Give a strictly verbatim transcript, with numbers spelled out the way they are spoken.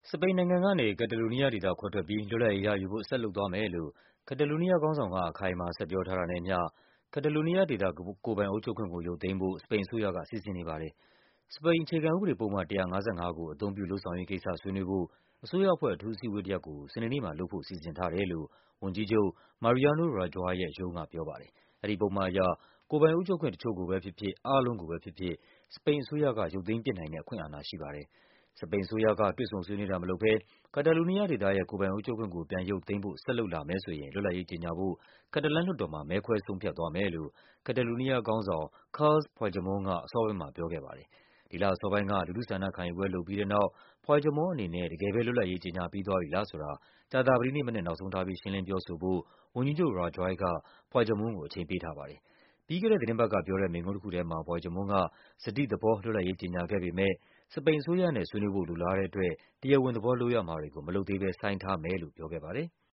စပိန်နိုင်ငံကနေ ကက်တလူနီးယားဒေသခွဲထွက်ပြီး လွတ်လပ်ရေးရယူဖို့ ဆက်လုပ်သွားမယ်လို့ ကက်တလူနီးယားခေါင်းဆောင်က အခိုင်အမာ ဆက်ပြောထားတာနဲ့အမျှ ကက်တလူနီးယားဒေသ ကိုယ်ပိုင်အုပ်ချုပ်ခွင့်ကို ရုပ်သိမ်းဖို့ စပိန်အစိုးရက စီစဉ်နေပါတယ်။ စပိန် အခြေခံဥပဒေပုဒ်မ ၁၅၅ ကို အသုံးပြုလုပ်ဆောင်ရေးကိစ္စ ဆွေးနွေးဖို့ အစိုးရအဖွဲ့ အထူးအစည်းအဝေးတရပ်ကို စနေနေ့မှာလုပ်ဖို့ စီစဉ်ထားတယ်လို့ ဝန်ကြီးချုပ် Mariano Rajoy ရဲ့ရုံးကပြောပါတယ်။ အဲဒီပုဒ်မအရ ကိုယ်ပိုင်အုပ်ချုပ်ခွင့် တချို့ကိုပဲဖြစ်ဖြစ်၊ အားလုံးကိုပဲဖြစ်ဖြစ် စပိန်အစိုးရက ရုပ်သိမ်းပစ်နိုင်တဲ့ အခွင့်အာဏာရှိပါတယ်။ စပိန်အစိုးရက တွေ့ဆုံဆွေးနွေးတာမလုပ်ဘဲ ကက်တလူနီးယားဒေသရဲ့ ကိုယ်ပိုင်အုပ်ချုပ်ခွင့်ကို ပြန်ရုပ်သိမ်းဖို့ ဆက်လုပ်လာမယ်ဆိုရင် လွတ်လပ်ရေးကြေညာဖို့ ကက်တလန်းလွှတ်တော်မှာ မဲခွဲဆုံးဖြတ်သွားမယ်လို့ ကက်တလူနီးယားခေါင်းဆောင် Carles Puigdemont က အစောပိုင်းမှာပြောခဲ့ပါတယ်။ ဒီလအစောပိုင်းက လူထုဆန္ဒခံယူပွဲလုပ်ပြီးတဲ့နောက် Puigdemont အနေနဲ့ တကယ်ပဲ လွတ်လပ်ရေး ကြေညာပြီးသွားပြီလားဆိုတာ ကြာသပတေးနေ့မနက် နောက်ဆုံးထားပြီး ရှင်းလင်းပြောဆိုဖို့ ဝန်ကြီးချုပ် Rajoy က Puigdemont ကို အချိန်ပေးထားပါတယ်။ ပြီးခဲ့တဲ့သီတင်းပတ်ကပြောတဲ့ မိန့်ခွန်းတခုထဲမှာ Puigdemont က စတိသဘော လွတ်လပ်ရေးကြေညာခဲ့ပေမယ့် စပိန်အစိုးရနဲ့ ဆွေးနွေးဖို့ လိုလားတဲ့အတွက် တရားဝင်သဘောလုပ်ရမှာတွေကို မလုပ်သေးဘဲ ဆိုင်းထားမယ်လို့ ပြောခဲ့ပါတယ်။